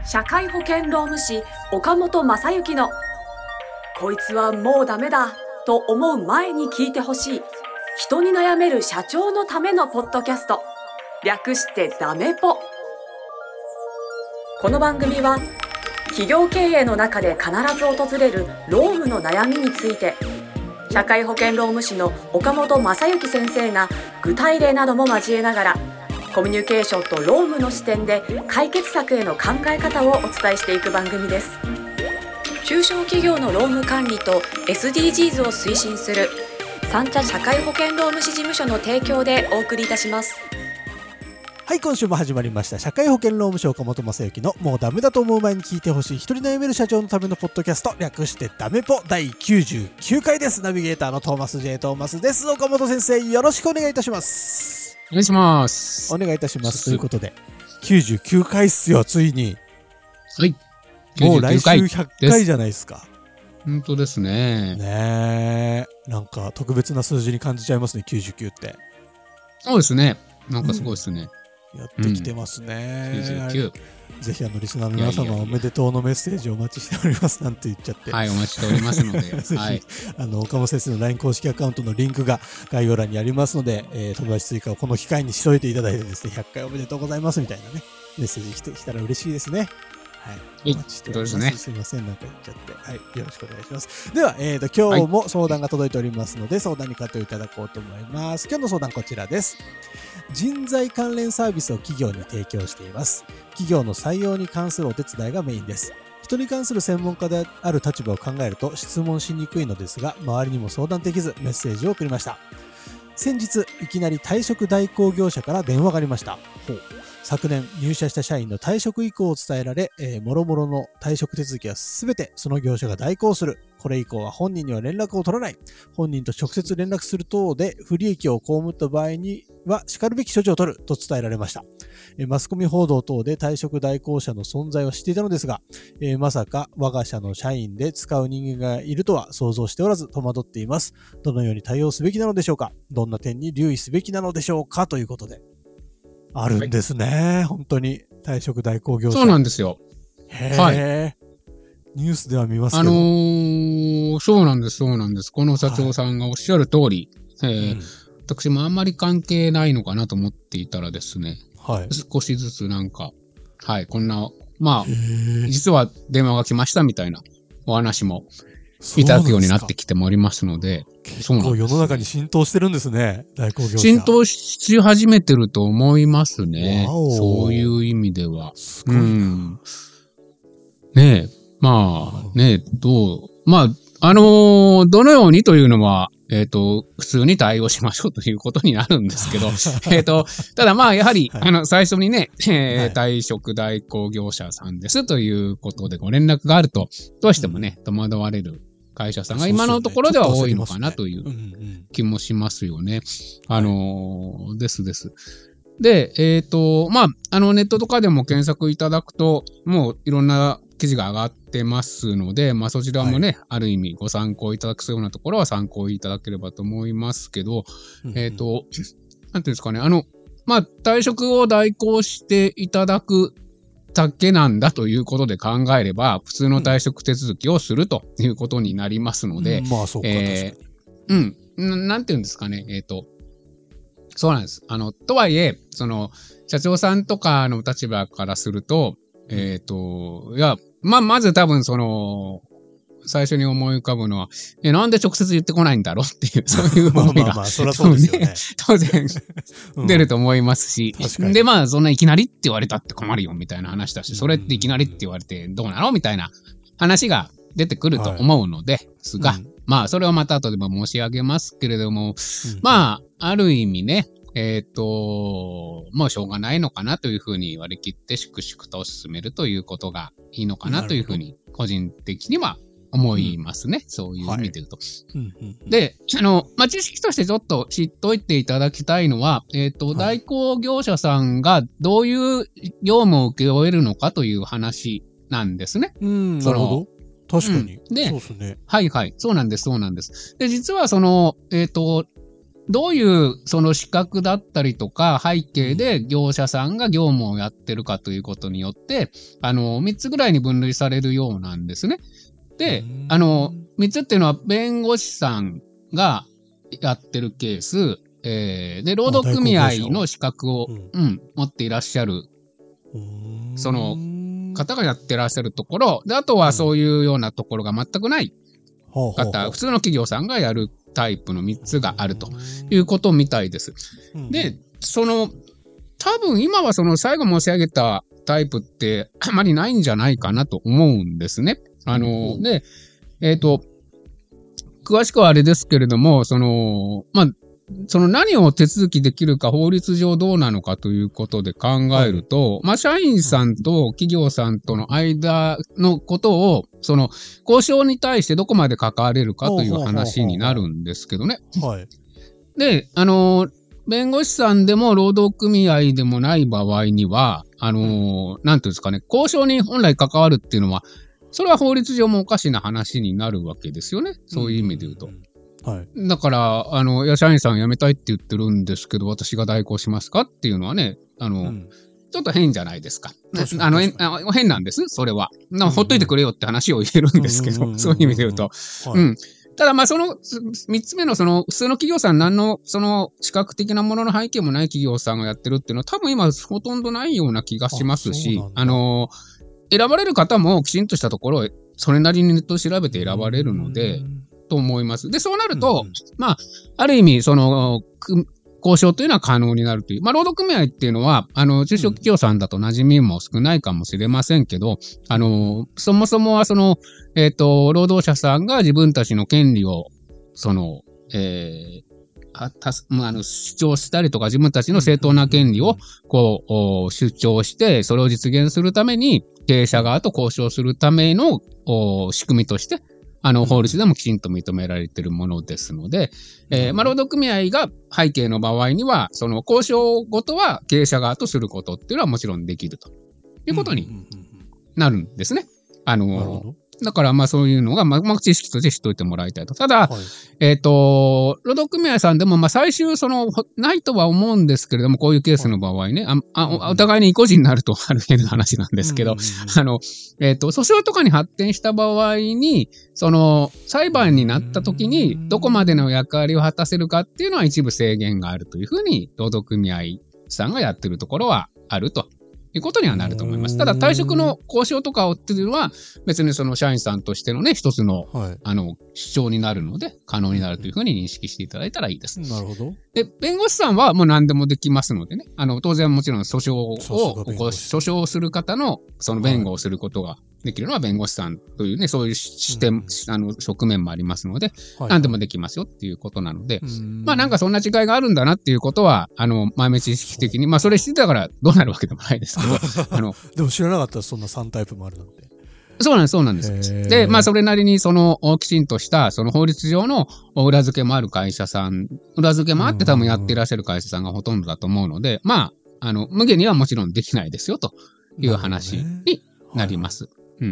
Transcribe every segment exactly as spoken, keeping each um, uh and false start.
社会保険労務士岡本正幸のこいつはもうダメだと思う前に聞いてほしい人に悩める社長のためのポッドキャスト、略してダメポ。この番組は企業経営の中で必ず訪れる労務の悩みについて、社会保険労務士の岡本正幸先生が具体例なども交えながらコミュニケーションと労務の視点で解決策への考え方をお伝えしていく番組です。中小企業の労務管理と エスディージーズ を推進する三茶社会保険労務士事務所の提供でお送りいたします。 はい、今週も始まりました社会保険労務士岡本正幸のもうダメだと思う前に聞いてほしい一人悩める社長のためのポッドキャスト、略してダメポだいきゅうじゅうきゅうかいです。ナビゲーターのトーマス J トーマスです。岡本先生、よろしくお願いいたします。 お願いします。 お願いいたしますということできゅうじゅうきゅうかいっすよ、ついに。 はい、 もう来週ひゃっかいじゃないですか。 本当ですね。 ねえ、なんか特別な数字に感じちゃいますね、きゅうじゅうきゅうって。 そうですね、なんかすごいですね、 うん、やってきてますね、 うん、きゅうじゅうきゅう。 ぜひあのリスナーの皆様おめでとうのメッセージをお待ちしておりますなんて言っちゃって、 はい、お待ちしておりますのでぜひ、はい、 あの岡本先生の ライン 公式アカウントのリンクが概要欄にありますので、えー、友達追加をこの機会にしといていただいてですね、ひゃっかいおめでとうございますみたいなねメッセージ来てきたら嬉しいですね。はい、お待ちしております。 ね、 すいません、なんか言っちゃって、はい、よろしくお願いします。では、えーと、今日も相談が届いておりますので、はい、相談に回答いただこうと思います。今日の相談こちらです。人材関連サービスを企業に提供しています。企業の採用に関するお手伝いがメインです。人に関する専門家である立場を考えると質問しにくいのですが、周りにも相談できずメッセージを送りました。先日いきなり退職代行業者から電話がありました。ほう。昨年入社した社員の退職意向を伝えられ、えー、もろもろの退職手続きはすべてその業者が代行する。これ以降は本人には連絡を取らない。本人と直接連絡する等で不利益を被った場合にはしかるべき処置を取ると伝えられました。えー、マスコミ報道等で退職代行者の存在を知っていたのですが、えー、まさか我が社の社員で使う人間がいるとは想像しておらず戸惑っています。どのように対応すべきなのでしょうか。どんな点に留意すべきなのでしょうか、ということで。あるんですね、はい、本当に退職代行業者。 そうなんですよ。 へー、はい、ニュースでは見ますけど、 あのー、そうなんですそうなんです。この社長さんがおっしゃる通り、はい、えーうん、私もあんまり関係ないのかなと思っていたらですね、はい、少しずつなんか、はい、こんな、まあ実は電話が来ましたみたいなお話もいただくようになってきてもおりますので、 結構世の中に浸透してるんですね、代行業者。 浸透し始めてると思いますね。そういう意味では。 すごいな。うん、 ねえ、まあね、どう、まあ、あのー、どのようにというのは、えっと、普通に対応しましょうということになるんですけど、えっと、ただまあ、やはり、はい、あの、最初にね、えー、退職代行業者さんですということでご連絡があると、どうしてもね、戸惑われる会社さんが今のところでは多いのかなという気もしますよね。あのー、ですです。で、えっと、まあ、あの、ネットとかでも検索いただくと、もういろんな記事が上がってますので、まあ、そちらもね、はい、ある意味ご参考いただくようなところは参考いただければと思いますけど、うんうん、えっと、なんていうんですかね、あの、まあ、退職を代行していただくだけなんだということで考えれば、普通の退職手続きをするということになりますので、 うん、まあそうか、 えー、うん、なんていうんですかね、えっと、そうなんです。あの、とはいえ、その、社長さんとかの立場からすると、えっと、いや、まあ、まず多分その、最初に思い浮かぶのは、え、なんで直接言ってこないんだろうっていう、そういう思いが、まあまあまあ、そりゃそうですよね。当然、出ると思いますし、うん、で、まあ、そんないきなりって言われたって困るよみたいな話だし、それっていきなりって言われてどうなのみたいな話が出てくると思うのですが、はいうん、まあ、それはまた後でも申し上げますけれども、うん、まあ、ある意味ね、えっと、もうしょうがないのかなというふうに割り切って粛々と進めるということがいいのかなというふうに個人的には思いますね。うん、そういう意味で言うと。はいうんうんうん、で、あの、まあ、知識としてちょっと知っといていただきたいのは、えっと、はい、代行業者さんがどういう業務を請け負えるのかという話なんですね。 うん、なるほど。確かに。 うん、で、 そうですね。 はいはい。そうなんです、そうなんです。で、実はその、えっと、 どういうその資格だったりとか背景で業者さんが業務をやってるかということによって、あの、みっつぐらいに分類されるようなんですね。で、あの、みっつっていうのは弁護士さんがやってるケース、えー、で、労働組合の資格を、うんうん、持っていらっしゃる、その方がやってらっしゃるところ、で、あとはそういうようなところが全くない方、うん、普通の企業さんがやるタイプのみっつがあるということみたいです。で、その、多分今はその最後申し上げたタイプってあまりないんじゃないかなと思うんですね。あの、で、えっと、詳しくはあれですけれども、その、まあ、その何を手続きできるか法律上どうなのかということで考えると、はい、まあ、社員さんと企業さんとの間のことを、その、交渉に対してどこまで関われるかという話になるんですけどね。 はい。 で、あの、弁護士さんでも労働組合でもない場合には、あの、なんていうんですかね、交渉に本来関わるっていうのは、それは法律上もおかしな話になるわけですよね。そういう意味で言うと。 はい、 だから、あの、いや、社員さん辞めたいって言ってるんですけど、私が代行しますかっていうのはね、あの、うん、ちょっと変じゃないですか。あの、変なんです、それは。なほっといてくれよって話を言えるんですけど、そういう意味で言うと。はい、うん。ただ、まあ、その、三つ目の、その、普通の企業さん、何の、その、視覚的なものの背景もない企業さんがやってるっていうのは、多分今、ほとんどないような気がしますし、あ, あの、選ばれる方もきちんとしたところを、それなりにネットを調べて選ばれるので、と思います。で、そうなると、うんうん、まあ、ある意味、その、交渉というのは可能になるという。まあ、労働組合っていうのは、あの、中小企業さんだと馴染みも少ないかもしれませんけど、あの、そもそもはその、えっと、労働者さんが自分たちの権利を、その、えーあたまあ、あの主張したりとか自分たちの正当な権利をこう主張してそれを実現するために経営者側と交渉するための仕組みとしてあの法律でもきちんと認められているものですので、えーまあ、労働組合が背景の場合にはその交渉ごとは経営者側とすることっていうのはもちろんできるということになるんですね。あのだから、まあそういうのが、まあ、知識として知っておいてもらいたいと。ただ、はい、えっと、労働組合さんでも、まあ最終、その、ないとは思うんですけれども、こういうケースの場合ね、はい、ああお互いに意固地になるとある変な話なんですけど、あの、えっと、訴訟とかに発展した場合に、その、裁判になった時に、どこまでの役割を果たせるかっていうのは一部制限があるというふうに、労働組合さんがやってるところはあると。いうことにはなると思います。ただ退職の交渉とかをっていうのは別にその社員さんとしてのね一つの、はい、あの主張になるので可能になるというふうに認識していただいたらいいです。 なるほど。 で弁護士さんはもう何でもできますのでね、あの当然もちろん訴訟を起こし訴訟をする方のその弁護をすることができるのは弁護士さんというねそういう視点、うん、あの側面もありますので、はい、何でもできますよっていうことなので、まあなんかそんな違いがあるんだなっていうことはあの豆知識的にまあそれ知ってたからどうなるわけでもないですけどあのでも知らなかったらそんなさんタイプもあるなんて。 そうなんです、そうなんです。で、まあ、それなりに、その、きちんとした、その法律上の裏付けもある会社さん、裏付けもあって多分やっていらっしゃる会社さんがほとんどだと思うので、まあ、あの、無限にはもちろんできないですよ、という話になります。うん。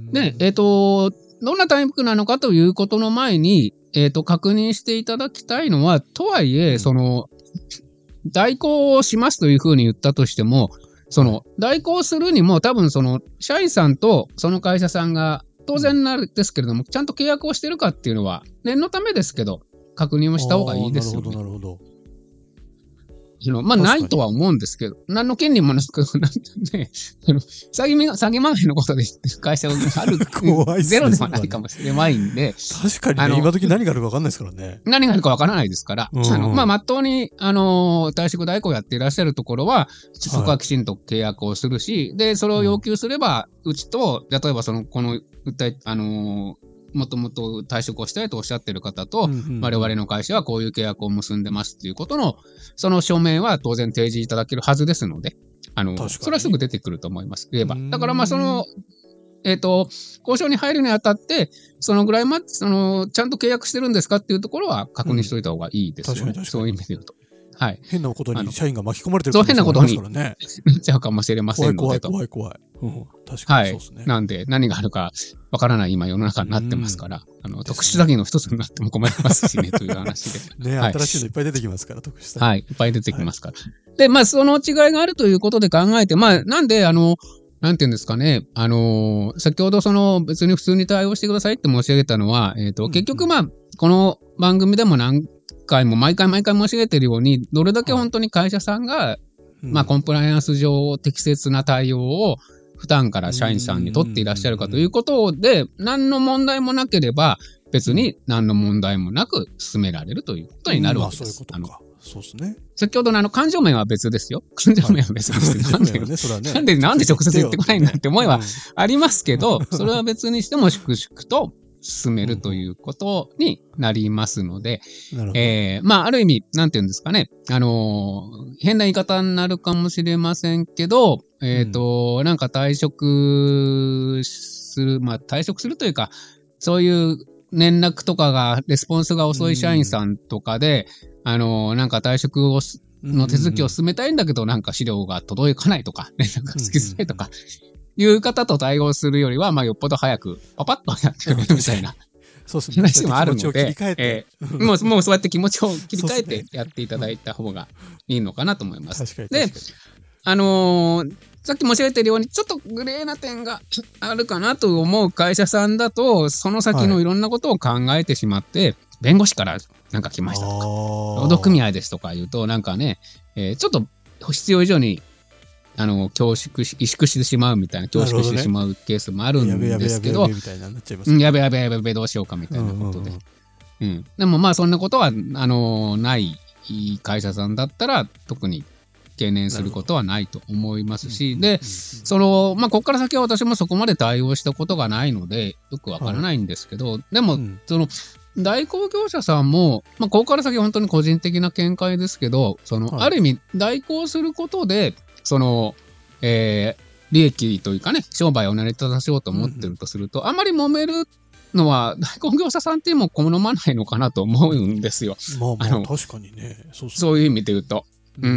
で、えっと、どんなタイプなのかということの前に、えっと、確認していただきたいのは、とはいえ、その、代行をしますというふうに言ったとしても、その代行するにも多分その社員さんとその会社さんが当然なんですけれどもちゃんと契約をしてるかっていうのは念のためですけど確認をした方がいいですよね。 なるほどなるほど。 まあないとは思うんですけど何の権利もなくね詐欺詐欺まがいのことで会社があるゼロではないかもしれないんで確かにね今時何があるか分かんないですからね。 何があるか分からないですから、うんうん、あのまあまっとうにあの退職代行をやっていらっしゃるところはそこはきちんと契約をするし、はい、でそれを要求すれば、うん、うちと例えばそのこの訴えあのもともと退職をしたいとおっしゃっている方と、うんうん、我々の会社はこういう契約を結んでますっていうことの、その証明は当然提示いただけるはずですので、あの、それはすぐ出てくると思います。言えば。だからまあその、えっと、交渉に入るにあたって、そのぐらいまで、その、ちゃんと契約してるんですかっていうところは確認しておいた方がいいですよね。うん、そういう意味で言うと。 はい。 変なことに社員が巻き込まれてるそう、変なことにからね。 なっちゃうかもしれませんのでと。 怖い怖い怖い怖い。うん、確かにそうですね。 はい。なんで、何があるかわからない今世の中になってますから、あの、特殊詐欺の一つになっても困りますしね、という話で。 ね、 はい、 新しいのいっぱい出てきますから、特殊詐欺。 はい。いっぱい出てきますから。はい、で、まあ、その違いがあるということで考えて、まあ、なんで、あの、なんていうんですかね、あのー、先ほどその別に普通に対応してくださいって申し上げたのは、えっと、結局まあ、この番組でも何回も毎回毎回申し上げてるように、どれだけ本当に会社さんが、まあ、コンプライアンス上適切な対応を普段から社員さんに取っていらっしゃるかということで、何の問題もなければ、別に何の問題もなく進められるということになるわけです。 あのそうですね。 先ほどのあの感情面は別ですよ。感情面は別ですよ。なんで、なんで直接言ってこないんだって思いはありますけど、それは別にしても粛々と進めるということになりますので、えー、まあ、ある意味、なんていうんですかね、あのー、変な言い方になるかもしれませんけど、えっと、なんか退職する、まあ、退職するというか、そういう連絡とかが、レスポンスが遅い社員さんとかで、あの、なんか退職をの手続きを進めたいんだけど、なんか資料が届かないとか、連絡がつきづらいとか、いう方と対応するよりは、まあ、よっぽど早く、パパッとやってくれるみたいな話もあるので、えー、もう、もうそうやって気持ちを切り替えてやっていただいた方がいいのかなと思います。で、あのー、さっき申し上げているように、ちょっとグレーな点があるかなと思う会社さんだと、その先のいろんなことを考えてしまって、はい、弁護士からなんか来ましたとか、労働組合ですとか言うと、なんかね、えー、ちょっと必要以上に、あの、恐縮し、萎縮してしまうみたいな、恐縮してしまうケースもあるんですけど、やべやべやべやべどうしようかみたいなことで。うん。でもまあ、そんなことは、あの、ない会社さんだったら、特に懸念することはないと思いますし、で、その、まあ、ここから先は私もそこまで対応したことがないので、よくわからないんですけど、はい、でも、うん、その、代行業者さんも、まあ、ここから先本当に個人的な見解ですけど、その、はい、ある意味、代行することで、その、えー、利益というかね、商売を成り立たせようと思ってるとすると、うん、あまり揉めるのは、代行業者さんっていうのも好まないのかなと思うんですよ。 まあまあ、あの確かにね。 そうそう。そういう意味で言うと。うん、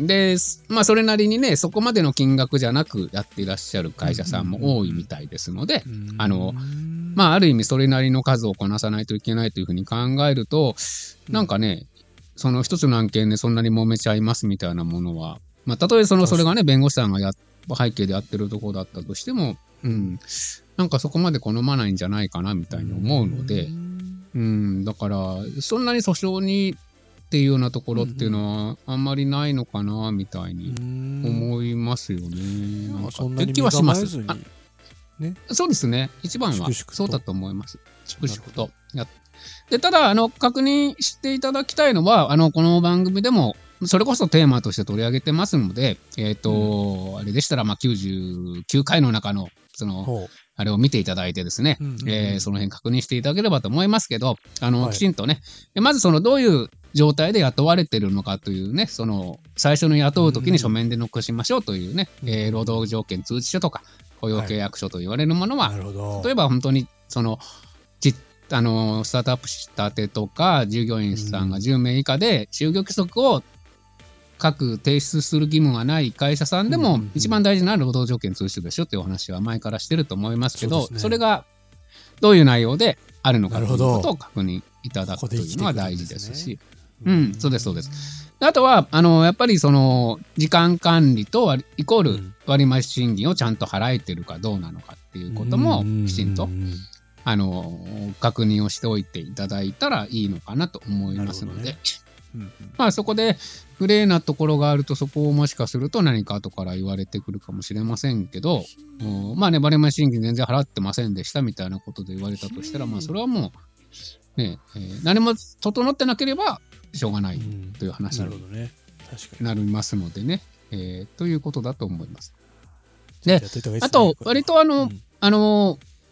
で、まあ、それなりにね、そこまでの金額じゃなくやっていらっしゃる会社さんも多いみたいですので、あの、まあ、ある意味それなりの数をこなさないといけないというふうに考えると、なんかね、その一つの案件でそんなに揉めちゃいますみたいなものは、まあ、たとえその、それがね、弁護士さんがや背景でやってるところだったとしても、うん、なんかそこまで好まないんじゃないかなみたいに思うので、うん、だから、そんなに訴訟に、っていうようなところっていうのはあんまりないのかなみたいに思いますよね。なんかって気はします。ね、そうですね。一番はそうだと思います。粛々とやっでただあの確認していただきたいのはあのこの番組でもそれこそテーマとして取り上げてますので、えっと、うん、あれでしたらまあきゅうじゅうきゅうかいの中のそのあれを見ていただいてですね、うんうんうん、えー、その辺確認していただければと思いますけど、あの、はい、きちんとね、まずそのどういう状態で雇われてるのかというね、その最初の雇う時に書面で残しましょうというね、うん、えー、労働条件通知書とか雇用契約書と言われるものは、はい、例えば本当にそのちあのスタートアップしたてとか従業員さんがじゅうめい以下で就業規則を各提出する義務がない会社さんでも一番大事な労働条件通知書でしょというお話は前からしてると思いますけど、 そ, ね、それがどういう内容であるのかということを確認いただくというのは大事ですし、うん、そうですそうです。あとはあのやっぱりその時間管理とイコール割増賃金をちゃんと払えてるかどうなのかっていうこともきちんとあの確認をしておいていただいたらいいのかなと思いますので、ね、うんうん、まあそこでグレーなところがあるとそこをもしかすると何か後から言われてくるかもしれませんけど、まあね割増賃金全然払ってませんでしたみたいなことで言われたとしたら、まあそれはもうね、えー、何も整ってなければしょうがないという話になりますのでね、えー、ということだと思います。で、あと割とあの、うん、あの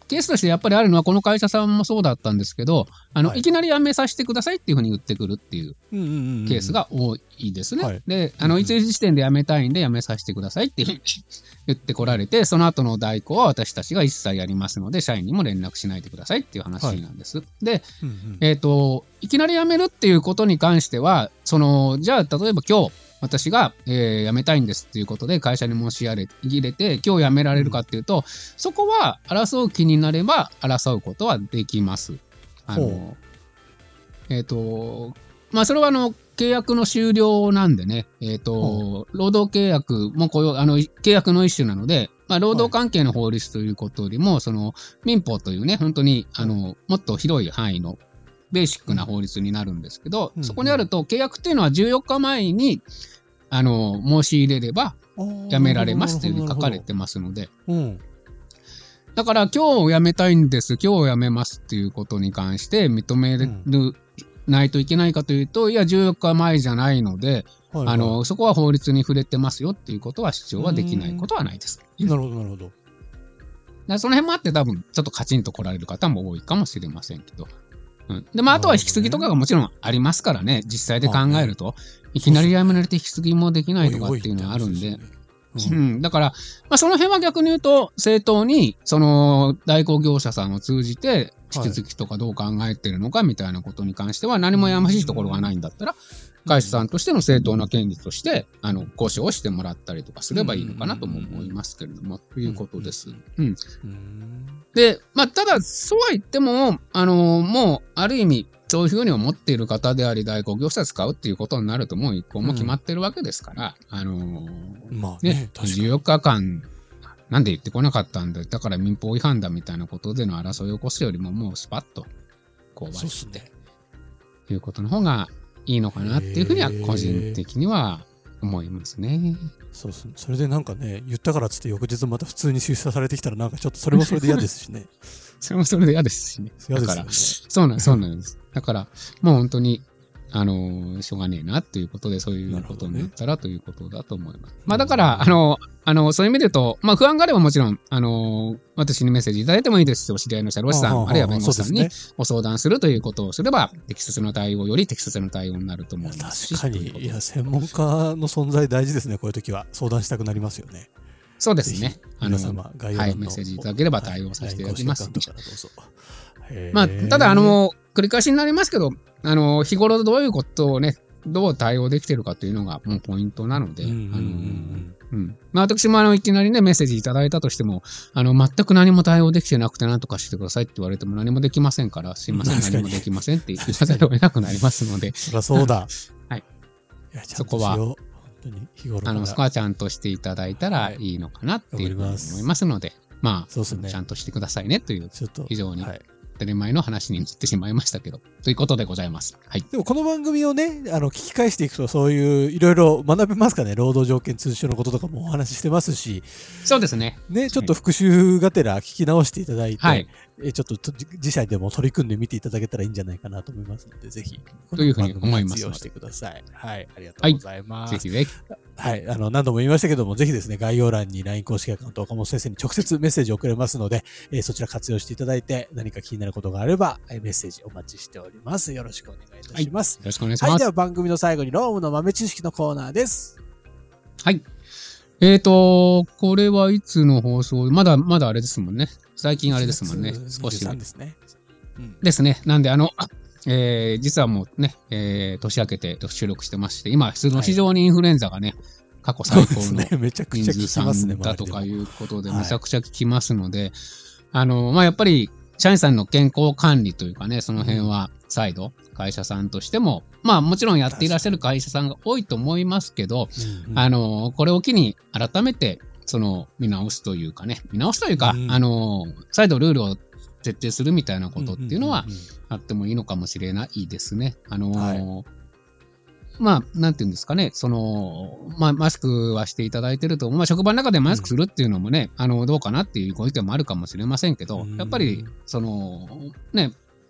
ケースとしてやっぱりあるのは、この会社さんもそうだったんですけど、あの、 はいいきなり辞めさせてくださいっていうふうに言ってくるっていううんうんうんうんケースが多いですね。 はいで、あの、 うんうんいついつ時点で辞めたいんで辞めさせてくださいっていうふうに言ってこられて、その後の代行は私たちが一切やりますので、社員にも連絡しないでくださいっていう話なんです。で、 うんうんえっ、と、いきなり辞めるっていうことに関しては、その、じゃあ、例えば今日、私が、えー辞めたいんですっていうことで会社に申し入れて、今日辞められるかっていうと、そこは争う気になれば争うことはできます。あのほ、 えっ、と、まあ、それはあの、契約の終了なんでね、えっ、 ほと、労働契約も雇用、あの、契約の一種なので、まあ、労働関係の法律ということよりも、その、民法というね、本当に、あの、もっと広い範囲のベーシックな法律になるんですけど、 うんそこにあると、契約っていうのはじゅうよっかまえに、あの、申し入れれば辞められますというふうに書かれてますので、 うんだから今日辞めたいんです、今日辞めますっていうことに関して認める、ないといけないかというと、いや、じゅうよっかまえじゃないので、 はいはいあの、そこは法律に触れてますよっていうことは主張はできないことはないです。 なるほどなるほどだからその辺もあって多分、ちょっとカチンと来られる方も多いかもしれませんけど。うん、で、まあ、あとは引き継ぎとかがもちろんありますからね、実際で考えると、いきなり辞められて引き継ぎもできないとかっていうのはあるんで、うおいおいって話ですよねん、だから、まあ、その辺は逆に言うと、正当に、その、代行業者さんを通じて、引き継ぎとかどう考えてるのかみたいなことに関しては、何もやましいところがないんだったら、会社さんとしての正当な権利として、あの、交渉をしてもらったりとかすればいいのかなとも思いますけれども、ということです。うん。 うんで、まあ、ただ、そうは言っても、あの、もう、ある意味、そういうふうに思っている方であり、代行業者使うっていうことになると、もう一個も決まってるわけですから、あの、 まあねね、 確かにじゅうよっかかん、なんで言ってこなかったんだ、だから民法違反だみたいなことでの争いを起こすよりも、もうスパッと、こう、 そうっすねいうことの方がいいのかなっていうふうには、個人的には思いますね。 そうですね。それでなんかね、言ったからっつって翌日また普通に出社されてきたらなんかちょっとそれもそれで嫌ですしね。 それもそれで嫌ですしね。 嫌ですよねだから、そうなんそうなんです。だから、もう本当に、あのーしょうがねえなっていうことで、そういうことになったらということだと思います。まあだから、あの、あの、そういう意味で言うと、まあ不安があればもちろん、あのー私にメッセージいただいてもいいですし、お知り合いの社労士さん、あるいは弁護士さんにご相談するということをすれば、適切な対応より適切な対応になると思いますし。 確かに、 とうことでいや、専門家の存在大事ですね、こういう時は。相談したくなりますよね。 そうですね。あの、 皆様、概要はい、 欄のメッセージいただければ対応させていただきます。 はいご視聴からどうぞへーまあ、ただ、あの、繰り返しになりますけど、あの、日頃どういうことをね、どう対応できてるかというのがもうポイントなので、 うんうんうんあの、うん。まあ、私もあの、いきなりね、メッセージいただいたとしても、あの、全く何も対応できてなくて何とかしてくださいって言われても何もできませんから、すいません、 確かに何もできませんって言わざるを得なくなりますので、 そりゃそうだ。 はい。 いや、ちゃんそこはとしよう。本当に日頃から。 あの、そこはちゃんとしていただいたらいいのかなっていうふうに思いますので、まあ、 そうですねちゃんとしてくださいねという、 ちょっと。 非常にはい当たり前の話になってしまいましたけど、ということでございます。はい。 でもこの番組をね、あの、聞き返していくと、そういう、いろいろ学べますかね。労働条件通知書のこととかもお話ししてますし、 そうですね。 ね、ちょっと復習がてら聞き直していただいて、 はい。 えちょっとと自社でも取り組んでみていただけたらいいんじゃないかなと思いますので、ぜひ、 というふうに思いますので活用してください。はい、ありがとうございます。 ぜひぜひ。 はい、あの、何度も言いましたけども、ぜひですね、概要欄に ライン 公式アカウント、岡本先生に直接メッセージを送れますので、えーそちら活用していただいて、何か気になることがあれば、えーメッセージお待ちしております。よろしくお願いいたします。 よろしくお願いしはい、 ます。 では番組の最後に、ロームの豆知識のコーナーです。 はい。えーと、これはいつの放送まだ、まだあれですもんね。最近あれですもんね。少しにじゅうさんですね。うんですね。なんで、あの、えー実はもうね、えー年明けて収録してまして、今、その非常にインフルエンザがね、過去最高のそうですね。めちゃくちゃ聞人数きますね、 さんだとか周りでもいうことで、 はいめちゃくちゃ聞きますので、あの、まあ、やっぱり、社員さんの健康管理というかね、その辺は再度、会社さんとしても、まあもちろんやっていらっしゃる会社さんが多いと思いますけど、 うんうんあの、これを機に改めて、その、見直すというかね、見直すというか、 うんあの、再度ルールを徹底するみたいなことっていうのはんんんんあってもいいのかもしれないですね。あの、 はまあ、なんていうんですかね、その、まあ、マスクはしていただいてると、まあ、職場の中でマスクするっていうのもね、あの、どうかなっていうご意見もあるかもしれませんけど、 うんやっぱり、その、ね、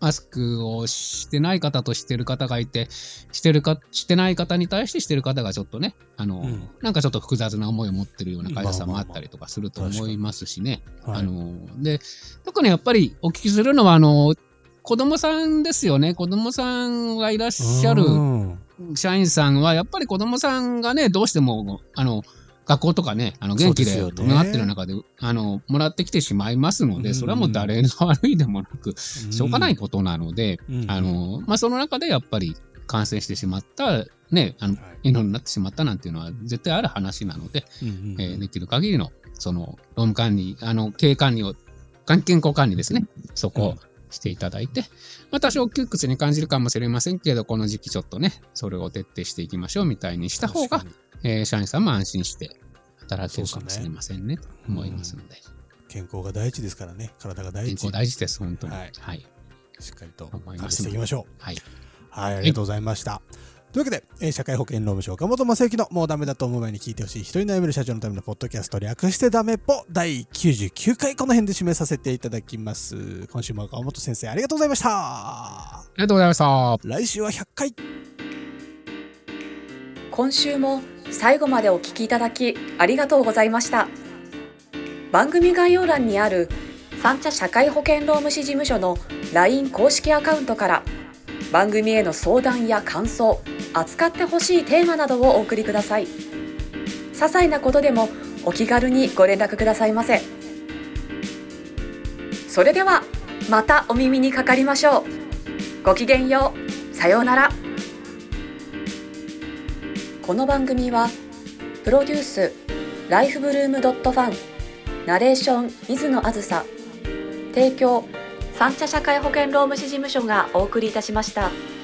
マスクをしてない方としてる方がいて、してるか、してない方に対してしてる方がちょっとね、あの、うん、なんかちょっと複雑な思いを持ってるような会社さんもあったりとかすると思いますしね。あの、で、特にやっぱりお聞きするのは、あの、子供さんですよね。子供さんがいらっしゃる社員さんは、やっぱり子供さんがね、どうしても、あの、学校とかね、あの元気で伴ってる中で、あの、もらってきてしまいますので、それはもう誰の悪いでもなく、しょうがないことなので、あの、まあ、その中でやっぱり感染してしまった、ね、あの、犬になってしまったなんていうのは絶対ある話なので、えー、できる限りの、その、労務管理、あの、経営管理を、健康管理ですね、そこをしていただいて、まあ、多少窮屈に感じるかもしれませんけど、この時期ちょっとね、それを徹底していきましょうみたいにした方が、えー、社員さんも安心して働けるかもしれませんね、と思いますので。 健康が第一ですからね、体が第一。 健康大事です、本当に。はい。はい、 しっかりと管理していきましょう。 はい。 はい、ありがとうございました。というわけで、えー、社会保険労務士岡本正幸のもうダメだと思う前に聞いてほしい一人悩める社長のためのポッドキャスト略してダメポだいきゅうじゅうきゅうかい、この辺で締めさせていただきます。今週も岡本先生ありがとうございました。 ありがとうございました。 来週はひゃっかい。 今週も最後までお聞きいただきありがとうございました。番組概要欄にある三茶社会保険労務士事務所の ライン 公式アカウントから番組への相談や感想、扱ってほしいテーマなどをお送りください。些細なことでもお気軽にご連絡くださいませ。それではまたお耳にかかりましょう。ごきげんよう。さようなら。この番組はプロデュースライフブルームドットファン、ナレーション水野あずさ、提供三茶社会保険労務士事務所がお送りいたしました。